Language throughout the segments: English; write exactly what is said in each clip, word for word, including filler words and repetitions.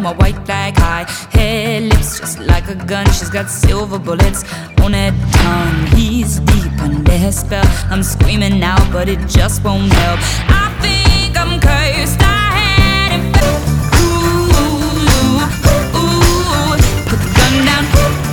my white flag high. Hair, lips just like a gun. She's got silver bullets on her tongue. He's deep under her spell. I'm screaming out, but it just won't help. I think I'm cursed. I had him. Ooh, ooh, ooh, put the gun down.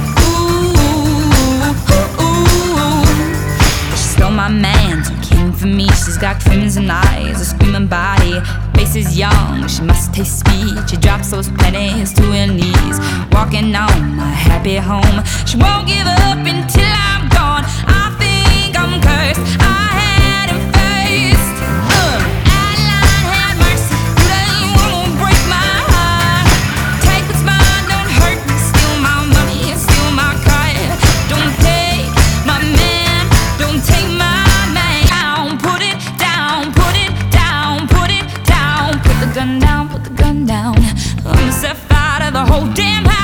Ooh, ooh, ooh. She stole my man, so came for me. She's got crimson eyes, a screaming body. Face is young, she must taste speed. She drops those pennies to her knees, walking on my happy home. She won't give up until I'm gone. I think I'm cursed. I had him first. Uh, Adeline had mercy. You won't break my heart. Take what's mine, don't hurt me. Steal my money, steal my car. Don't take my man, don't take my man. Down, put it down, put it down, put it down. Put the gun down, put the gun down. I'm set fire to the whole damn house.